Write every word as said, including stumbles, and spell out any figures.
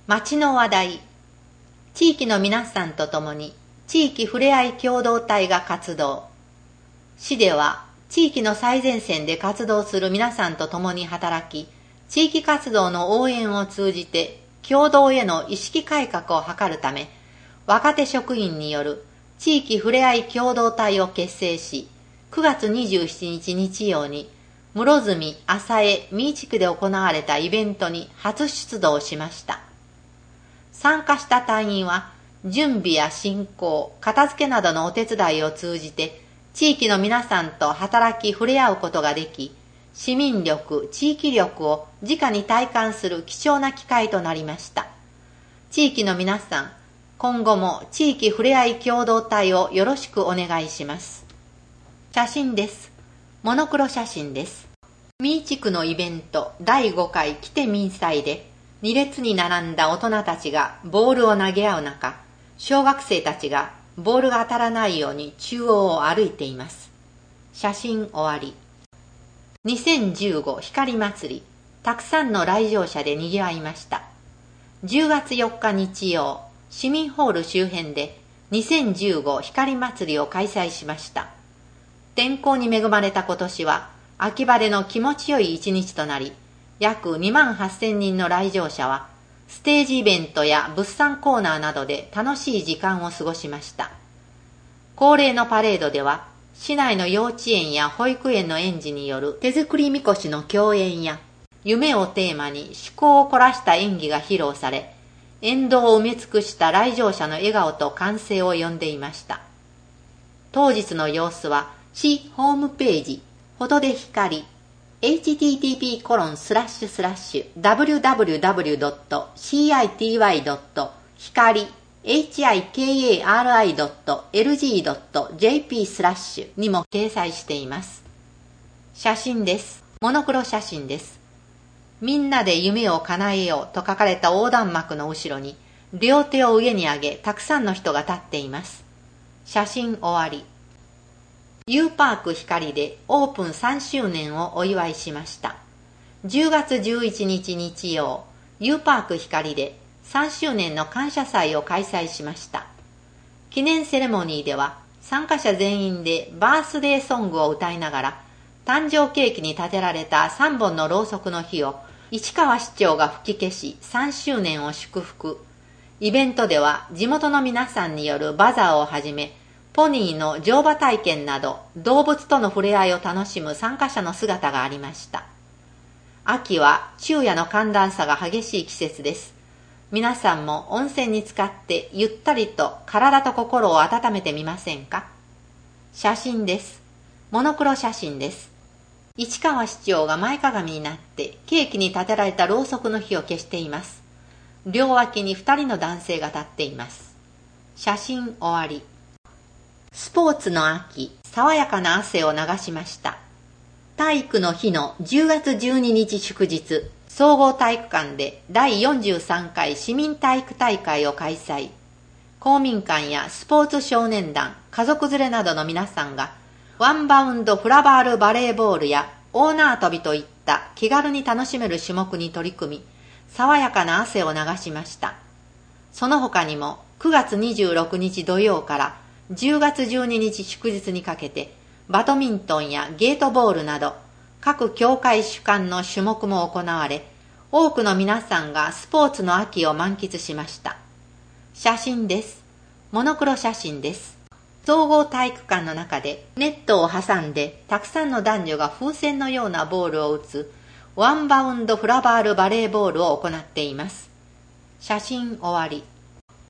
町の話題。地域の皆さんと共に地域ふれあい共同体が活動。市では地域の最前線で活動する皆さんと共に働き、地域活動の応援を通じて共同への意識改革を図るため、若手職員による地域ふれあい共同体を結成し、くがつにじゅうしちにち日曜に室積浅江三井地区で行われたイベントに初出動しました。参加した隊員は準備や進行、片付けなどのお手伝いを通じて地域の皆さんと働き触れ合うことができ、市民力、地域力を直に体感する貴重な機会となりました。地域の皆さん、今後も地域ふれあい共同体をよろしくお願いします。写真です。モノクロ写真です。三井地区のイベントだいごかい来て民祭で、に列に並んだ大人たちがボールを投げ合う中、小学生たちがボールが当たらないように中央を歩いています。写真終わり。にせんじゅうご光祭り、たくさんの来場者で賑わいました。じゅうがつよっか日曜、市民ホール周辺でにせんじゅうご光祭りを開催しました。天候に恵まれた今年は秋晴れの気持ちよい一日となり、約にまんはっせんにんの来場者はステージイベントや物産コーナーなどで楽しい時間を過ごしました。恒例のパレードでは市内の幼稚園や保育園の園児による手作りみこしの競演や夢をテーマに趣向を凝らした演技が披露され、沿道を埋め尽くした来場者の笑顔と歓声を呼んでいました。当日の様子は市ホームページフォトで光 エイチティーティーピーコロンスラッシュスラッシュダブリューダブリューダブリュードットシーアイティーワイドット光 エイチアイケーエーアールアイドットエルジードットジェーピー スラッシュにも掲載しています。写真です。モノクロ写真です。みんなで夢を叶えようと書かれた横断幕の後ろに両手を上に上げたくさんの人が立っています。写真終わり。U パーク光でオープンさんしゅうねんをお祝いしました。じゅうがつじゅういちにち日曜、U パーク光でさんしゅうねんの感謝祭を開催しました。記念セレモニーでは参加者全員でバースデーソングを歌いながら、誕生ケーキに立てられたさんぼんのろうそくの火を市川市長が吹き消しさんしゅうねんを祝福。イベントでは地元の皆さんによるバザーをはじめ、ポニーの乗馬体験など動物との触れ合いを楽しむ参加者の姿がありました。秋は昼夜の寒暖差が激しい季節です。皆さんも温泉に浸かってゆったりと体と心を温めてみませんか？写真です。モノクロ写真です。市川市長が前かがみになってケーキに立てられたろうそくの火を消しています。両脇に二人の男性が立っています。写真終わり。スポーツの秋、爽やかな汗を流しました。体育の日のじゅうがつじゅうににち祝日、総合体育館でだいよんじゅうさんかい市民体育大会を開催。公民館やスポーツ少年団、家族連れなどの皆さんが、ワンバウンドフラバールバレーボールや大縄跳びといった気軽に楽しめる種目に取り組み、爽やかな汗を流しました。その他にもくがつにじゅうろくにち土曜からじゅうがつじゅうににち祝日にかけて、バドミントンやゲートボールなど各協会主管の種目も行われ、多くの皆さんがスポーツの秋を満喫しました。写真です。モノクロ写真です。総合体育館の中でネットを挟んでたくさんの男女が風船のようなボールを打つワンバウンドフラバールバレーボールを行っています。写真終わり。